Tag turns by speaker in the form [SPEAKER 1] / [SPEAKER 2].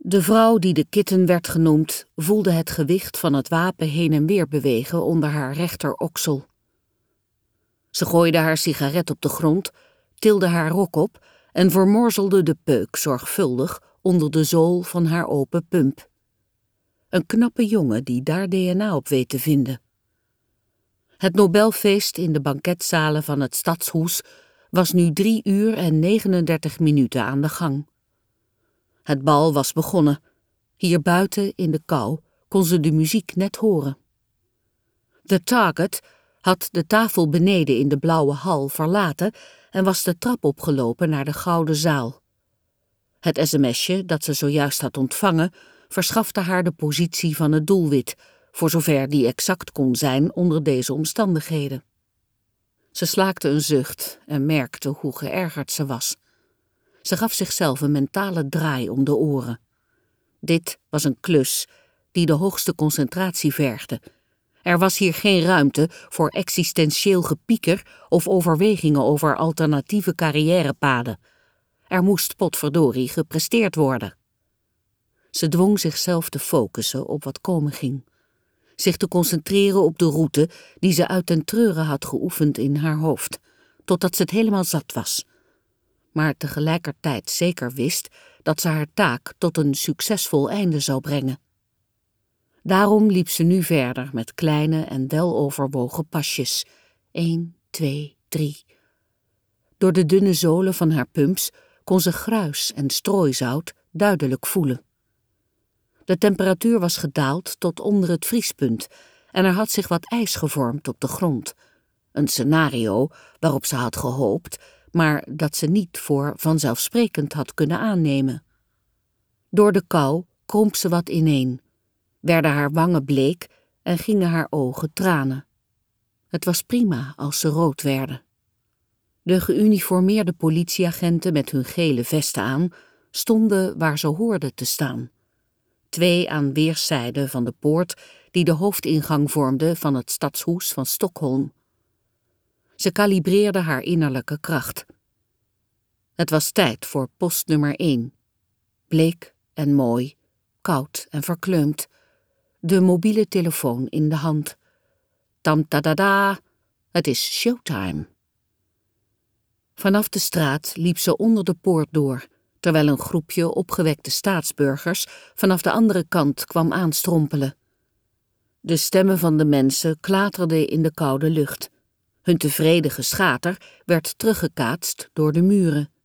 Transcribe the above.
[SPEAKER 1] De vrouw die de kitten werd genoemd, voelde het gewicht van het wapen heen en weer bewegen onder haar rechteroksel. Ze gooide haar sigaret op de grond, tilde haar rok op en vermorzelde de peuk zorgvuldig onder de zool van haar open pump. Een knappe jongen die daar DNA op weet te vinden. Het Nobelfeest in de banketzalen van het Stadshuis was nu 3 uur en 39 minuten aan de gang. Het bal was begonnen. Hier buiten in de kou kon ze de muziek net horen. The Target had de tafel beneden in de blauwe hal verlaten en was de trap opgelopen naar de gouden zaal. Het sms'je dat ze zojuist had ontvangen verschafte haar de positie van het doelwit, voor zover die exact kon zijn onder deze omstandigheden. Ze slaakte een zucht en merkte hoe geërgerd ze was. Ze gaf zichzelf een mentale draai om de oren. Dit was een klus die de hoogste concentratie vergde. Er was hier geen ruimte voor existentieel gepieker of overwegingen over alternatieve carrièrepaden. Er moest potverdorie gepresteerd worden. Ze dwong zichzelf te focussen op wat komen ging. Zich te concentreren op de route die ze uit den treuren had geoefend in haar hoofd, totdat ze het helemaal zat was. Maar tegelijkertijd zeker wist dat ze haar taak tot een succesvol einde zou brengen. Daarom liep ze nu verder met kleine en weloverwogen pasjes. 1, 2, 3. Door de dunne zolen van haar pumps kon ze gruis en strooizout duidelijk voelen. De temperatuur was gedaald tot onder het vriespunt en er had zich wat ijs gevormd op de grond. Een scenario waarop ze had gehoopt, maar dat ze niet voor vanzelfsprekend had kunnen aannemen. Door de kou kromp ze wat ineen, werden haar wangen bleek en gingen haar ogen tranen. Het was prima als ze rood werden. De geuniformeerde politieagenten met hun gele vesten aan stonden waar ze hoorden te staan. 2 aan weerszijden van de poort die de hoofdingang vormde van het Stadshuis van Stockholm. Ze kalibreerde haar innerlijke kracht. Het was tijd voor post nummer 1. Bleek en mooi, koud en verkleumd. De mobiele telefoon in de hand. Tam-tadada, het is showtime. Vanaf de straat liep ze onder de poort door, terwijl een groepje opgewekte staatsburgers vanaf de andere kant kwam aanstrompelen. De stemmen van de mensen klaterden in de koude lucht. Hun tevreden geschater werd teruggekaatst door de muren.